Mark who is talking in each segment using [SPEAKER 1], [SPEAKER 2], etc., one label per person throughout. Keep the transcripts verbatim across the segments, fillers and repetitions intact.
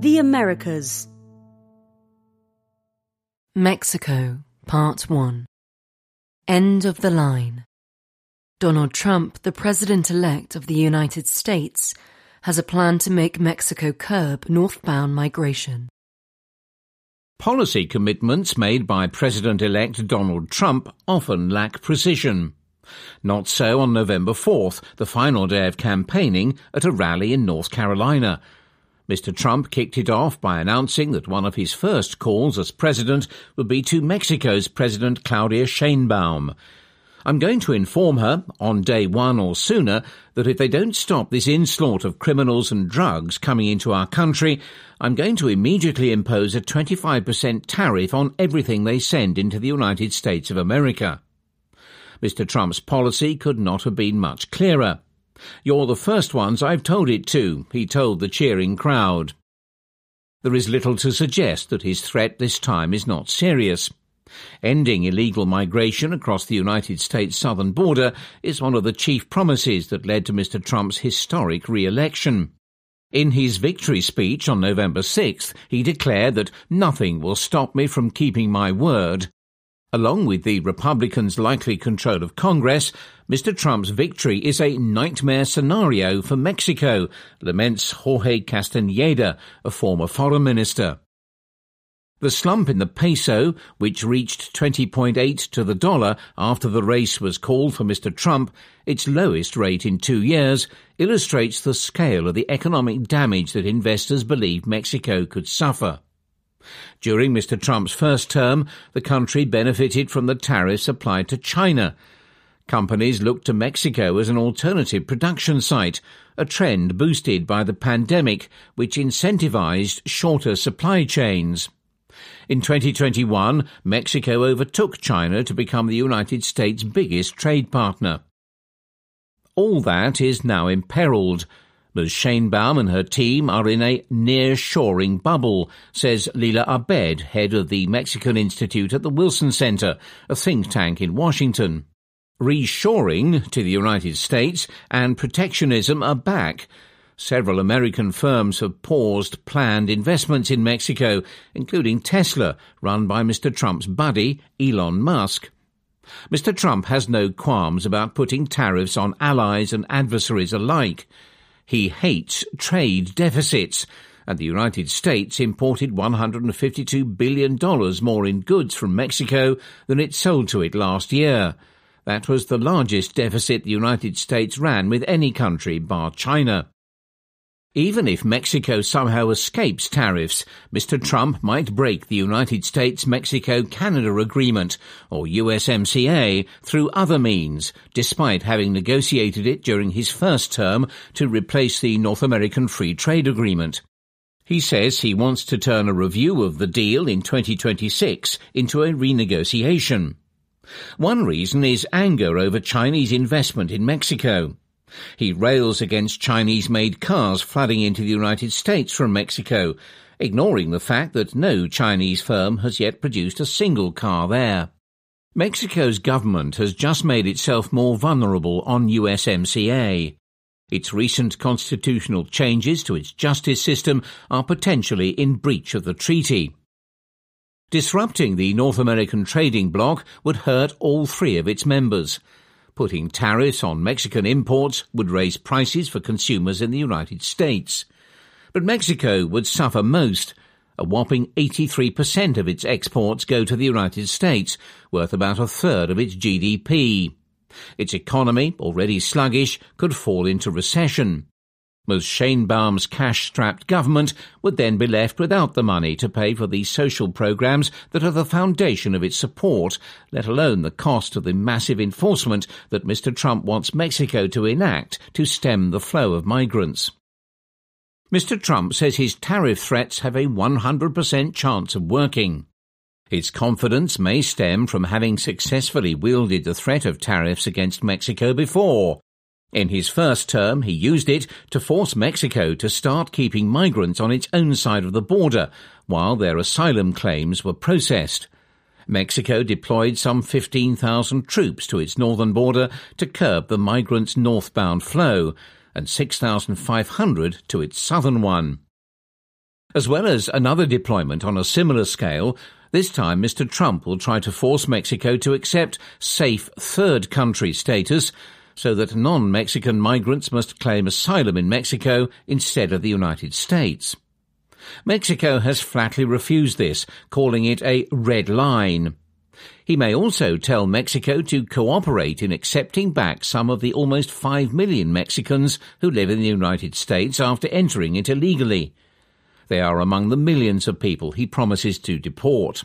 [SPEAKER 1] The Americas.
[SPEAKER 2] Mexico, Part one. End of the line. Donald Trump, the President-elect of the United States, has a plan to make Mexico curb northbound migration.
[SPEAKER 3] Policy commitments made by President-elect Donald Trump often lack precision. Not so on November fourth, the final day of campaigning at a rally in North Carolina. Mister Trump kicked it off by announcing that one of his first calls as president would be to Mexico's President Claudia Sheinbaum. I'm going to inform her, on day one or sooner, that if they don't stop this onslaught of criminals and drugs coming into our country, I'm going to immediately impose a twenty-five percent tariff on everything they send into the United States of America. Mister Trump's policy could not have been much clearer. You're the first ones I've told it to, he told the cheering crowd. There is little to suggest that his threat this time is not serious. Ending illegal migration across the United States southern border is one of the chief promises that led to Mister Trump's historic re-election. In his victory speech on November sixth, he declared that nothing will stop me from keeping my word. Along with the Republicans' likely control of Congress, Mister Trump's victory is a nightmare scenario for Mexico, laments Jorge Castañeda, a former foreign minister. The slump in the peso, which reached twenty point eight to the dollar after the race was called for Mister Trump, its lowest rate in two years, illustrates the scale of the economic damage that investors believed Mexico could suffer. During Mister Trump's first term, the country benefited from the tariffs applied to China. Companies looked to Mexico as an alternative production site, a trend boosted by the pandemic, which incentivized shorter supply chains. In twenty twenty-one, Mexico overtook China to become the United States' biggest trade partner. All that is now imperiled. Miz Sheinbaum and her team are in a near-shoring bubble, says Lila Abed, head of the Mexican Institute at the Wilson Center, a think tank in Washington. Reshoring to the United States and protectionism are back. Several American firms have paused planned investments in Mexico, including Tesla, run by Mister Trump's buddy, Elon Musk. Mister Trump has no qualms about putting tariffs on allies and adversaries alike. He hates trade deficits, and the United States imported one hundred fifty-two billion dollars more in goods from Mexico than it sold to it last year. That was the largest deficit the United States ran with any country bar China. Even if Mexico somehow escapes tariffs, Mister Trump might break the United States-Mexico-Canada Agreement, or U S M C A, through other means, despite having negotiated it during his first term to replace the North American Free Trade Agreement. He says he wants to turn a review of the deal in twenty twenty-six into a renegotiation. One reason is anger over Chinese investment in Mexico. He rails against Chinese-made cars flooding into the United States from Mexico, ignoring the fact that no Chinese firm has yet produced a single car there. Mexico's government has just made itself more vulnerable on U S M C A. Its recent constitutional changes to its justice system are potentially in breach of the treaty. Disrupting the North American trading bloc would hurt all three of its members. Putting tariffs on Mexican imports would raise prices for consumers in the United States. But Mexico would suffer most. A whopping eighty-three percent of its exports go to the United States, worth about a third of its G D P. Its economy, already sluggish, could fall into recession. Miz Sheinbaum's cash-strapped government would then be left without the money to pay for the social programs that are the foundation of its support, let alone the cost of the massive enforcement that Mister Trump wants Mexico to enact to stem the flow of migrants. Mister Trump says his tariff threats have a one hundred percent chance of working. His confidence may stem from having successfully wielded the threat of tariffs against Mexico before. In his first term, he used it to force Mexico to start keeping migrants on its own side of the border while their asylum claims were processed. Mexico deployed some fifteen thousand troops to its northern border to curb the migrants' northbound flow, and six thousand five hundred to its southern one. As well as another deployment on a similar scale, this time Mister Trump will try to force Mexico to accept safe third country status so that non-Mexican migrants must claim asylum in Mexico instead of the United States. Mexico has flatly refused this, calling it a red line. He may also tell Mexico to cooperate in accepting back some of the almost five million Mexicans who live in the United States after entering it illegally. They are among the millions of people he promises to deport.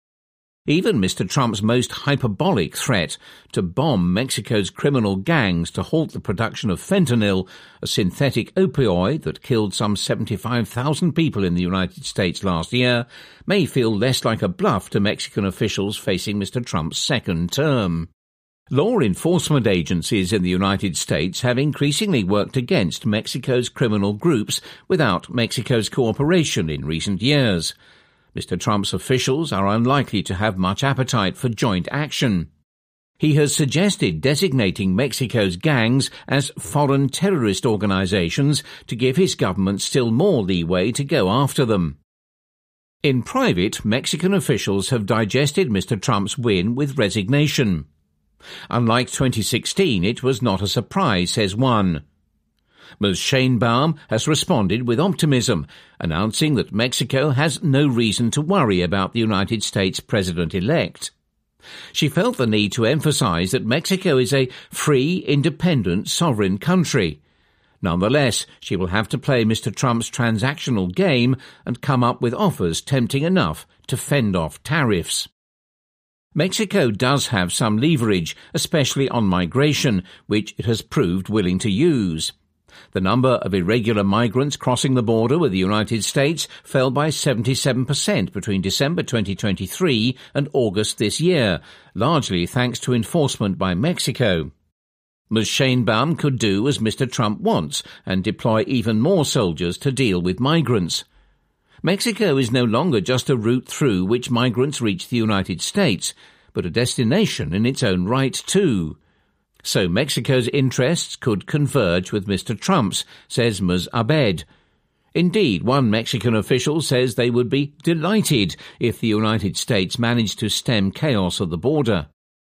[SPEAKER 3] Even Mister Trump's most hyperbolic threat to bomb Mexico's criminal gangs to halt the production of fentanyl, a synthetic opioid that killed some seventy-five thousand people in the United States last year, may feel less like a bluff to Mexican officials facing Mister Trump's second term. Law enforcement agencies in the United States have increasingly worked against Mexico's criminal groups without Mexico's cooperation in recent years. Mister Trump's officials are unlikely to have much appetite for joint action. He has suggested designating Mexico's gangs as foreign terrorist organizations to give his government still more leeway to go after them. In private, Mexican officials have digested Mister Trump's win with resignation. Unlike twenty sixteen, it was not a surprise, says one. Miz Sheinbaum has responded with optimism, announcing that Mexico has no reason to worry about the United States president-elect. She felt the need to emphasize that Mexico is a free, independent, sovereign country. Nonetheless, she will have to play Mister Trump's transactional game and come up with offers tempting enough to fend off tariffs. Mexico does have some leverage, especially on migration, which it has proved willing to use. The number of irregular migrants crossing the border with the United States fell by seventy-seven percent between December twenty twenty-three and August this year, largely thanks to enforcement by Mexico. Miz Sheinbaum could do as Mister Trump wants and deploy even more soldiers to deal with migrants. Mexico is no longer just a route through which migrants reach the United States, but a destination in its own right too. So Mexico's interests could converge with Mister Trump's, says Miz Abed. Indeed, one Mexican official says they would be delighted if the United States managed to stem chaos at the border.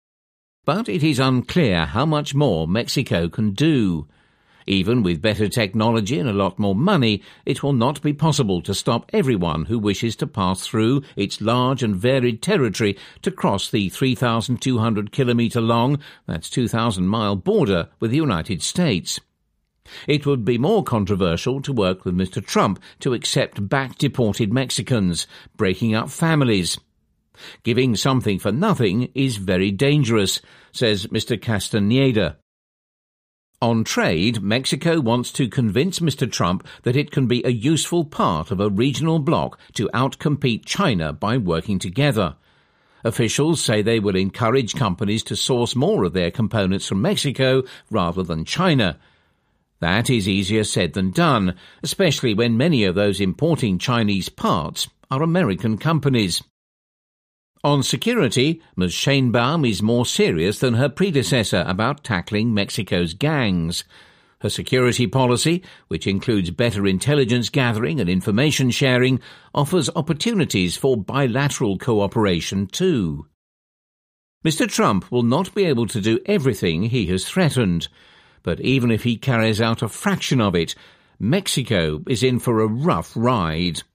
[SPEAKER 3] But it is unclear how much more Mexico can do. Even with better technology and a lot more money, it will not be possible to stop everyone who wishes to pass through its large and varied territory to cross the three thousand two hundred kilometre long, that's two thousand mile border with the United States. It would be more controversial to work with Mister Trump to accept back-deported Mexicans, breaking up families. Giving something for nothing is very dangerous, says Mister Castañeda. On trade, Mexico wants to convince Mister Trump that it can be a useful part of a regional bloc to outcompete China by working together. Officials say they will encourage companies to source more of their components from Mexico rather than China. That is easier said than done, especially when many of those importing Chinese parts are American companies. On security, Miz Sheinbaum is more serious than her predecessor about tackling Mexico's gangs. Her security policy, which includes better intelligence gathering and information sharing, offers opportunities for bilateral cooperation too. Mister Trump will not be able to do everything he has threatened, but even if he carries out a fraction of it, Mexico is in for a rough ride.